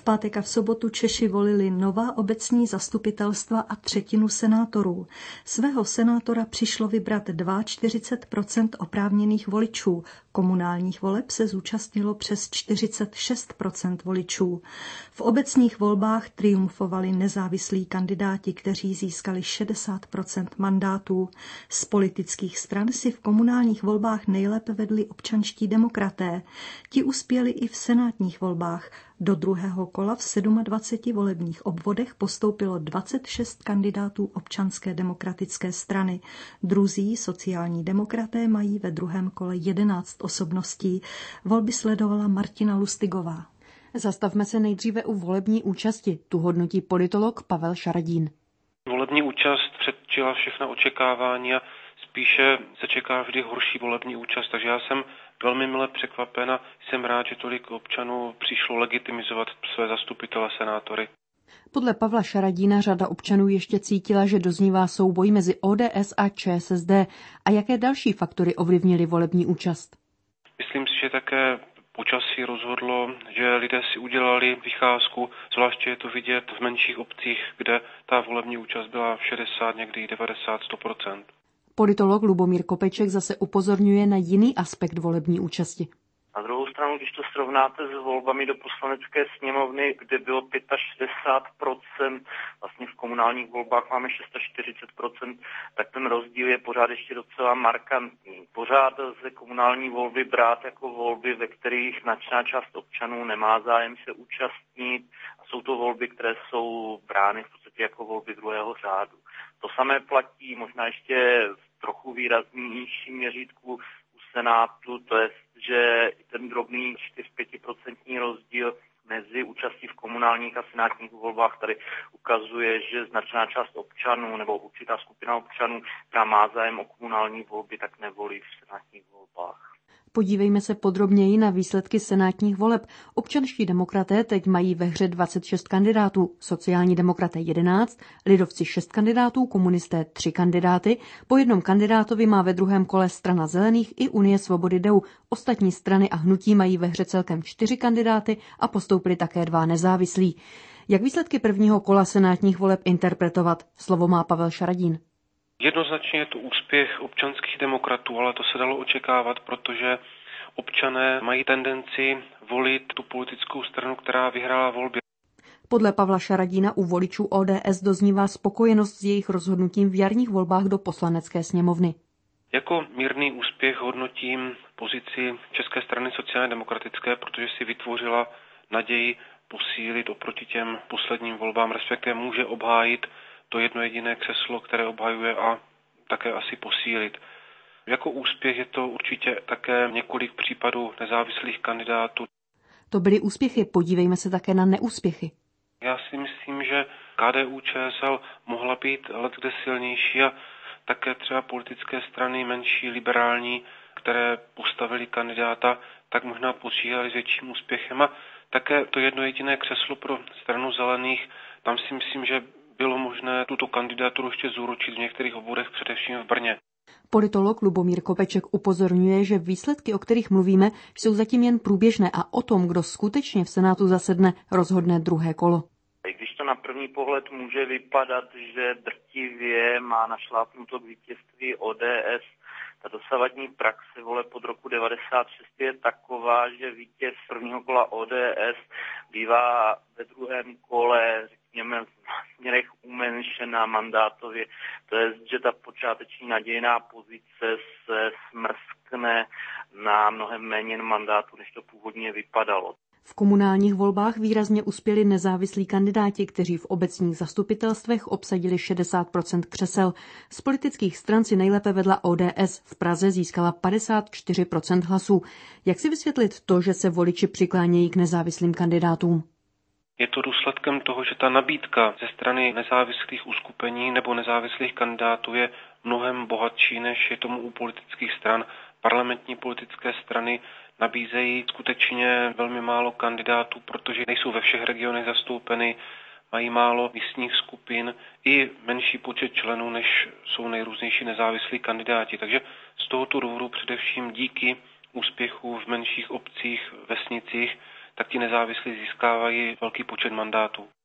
V pátek a v sobotu Češi volili nová obecní zastupitelstva a třetinu senátorů. Svého senátora přišlo vybrat 42% oprávněných voličů. Komunálních voleb se zúčastnilo přes 46% voličů. V obecních volbách triumfovali nezávislí kandidáti, kteří získali 60% mandátů. Z politických stran si v komunálních volbách nejlépe vedli občanští demokraté. Ti uspěli i v senátních volbách. Do druhého kola v 27 volebních obvodech postoupilo 26 kandidátů Občanské demokratické strany. Druzí sociální demokraté mají ve druhém kole 11 osobností. Volby sledovala Martina Lustigová. Zastavme se nejdříve u volební účasti. Tu hodnotí politolog Pavel Šaradín. Volební účast předčila všechna očekávání a spíše se čeká vždy horší volební účast, takže já jsem velmi mile překvapen a jsem rád, že tolik občanů přišlo legitimizovat své zastupitele senátory. Podle Pavla Šaradína řada občanů ještě cítila, že doznívá souboj mezi ODS a ČSSD. A jaké další faktory ovlivnily volební účast? Myslím si, že také počasí rozhodlo, že lidé si udělali vycházku, zvláště je to vidět v menších obcích, kde ta volební účast byla 60, někdy 90, 100%. Politolog Lubomír Kopeček zase upozorňuje na jiný aspekt volební účasti. Na druhou stranu, když to srovnáte s volbami do Poslanecké sněmovny, kde bylo 65%, vlastně v komunálních volbách máme 640%, tak ten rozdíl je pořád ještě docela markantní. Pořád lze komunální volby brát jako volby, ve kterých značná část občanů nemá zájem se účastnit a jsou to volby, které jsou brány v podstatě jako volby druhého řádu. To samé platí možná ještě v trochu výraznějším měřítku u Senátu, to je, že ten drobný 4-5% rozdíl mezi účastí v komunálních a senátních volbách tady ukazuje, že značná část občanů nebo určitá skupina občanů, která má zájem o komunální volby, tak nevolí v senátních volbách. Podívejme se podrobněji na výsledky senátních voleb. Občanští demokraté teď mají ve hře 26 kandidátů, sociální demokraté 11, lidovci 6 kandidátů, komunisté 3 kandidáty. Po jednom kandidátovi má ve druhém kole Strana zelených i Unie svobody DEU. Ostatní strany a hnutí mají ve hře celkem 4 kandidáty a postoupili také 2 nezávislí. Jak výsledky prvního kola senátních voleb interpretovat? Slovo má Pavel Šaradín. Jednoznačně je to úspěch občanských demokratů, ale to se dalo očekávat, protože občané mají tendenci volit tu politickou stranu, která vyhrála volby. Podle Pavla Šaradína u voličů ODS doznívá spokojenost s jejich rozhodnutím v jarních volbách do Poslanecké sněmovny. Jako mírný úspěch hodnotím pozici České strany sociálně demokratické, protože si vytvořila naději posílit oproti těm posledním volbám, respektive může obhájit to jedno jediné křeslo, které obhajuje a také asi posílit. Jako úspěch je to určitě také několik případů nezávislých kandidátů. To byly úspěchy, podívejme se také na neúspěchy. Já si myslím, že KDU-ČSL mohla být leckde silnější a také třeba politické strany menší, liberální, které postavili kandidáta, tak možná počítali s větším úspěchem. A také to jedno jediné křeslo pro Stranu zelených, tam si myslím, že bylo možné tuto kandidaturu ještě zúročit v některých obvodech, především v Brně. Politolog Lubomír Kopeček upozorňuje, že výsledky, o kterých mluvíme, jsou zatím jen průběžné a o tom, kdo skutečně v Senátu zasedne, rozhodne druhé kolo. I když to na první pohled může vypadat, že drtivě má našlápnuto k vítězství ODS, ta dosavadní praxe voleb od roku 96 je taková, že vítěz prvního kola ODS bývá ve druhém kole, řekněme, v směrech umenšená mandátově. To je, že ta počáteční nadějná pozice se smrskne na mnohem méně mandátů, než to původně vypadalo. V komunálních volbách výrazně uspěli nezávislí kandidáti, kteří v obecních zastupitelstvech obsadili 60% křesel. Z politických stran si nejlépe vedla ODS, v Praze získala 54% hlasů. Jak si vysvětlit to, že se voliči přiklánějí k nezávislým kandidátům? Je to důsledkem toho, že ta nabídka ze strany nezávislých uskupení nebo nezávislých kandidátů je mnohem bohatší, než je tomu u politických stran. Parlamentní politické strany nabízejí skutečně velmi málo kandidátů, protože nejsou ve všech regionech zastoupeny, mají málo místních skupin i menší počet členů, než jsou nejrůznější nezávislí kandidáti. Takže z tohoto důvodu především díky úspěchu v menších obcích, vesnicích, tak ti nezávislí získávají velký počet mandátů.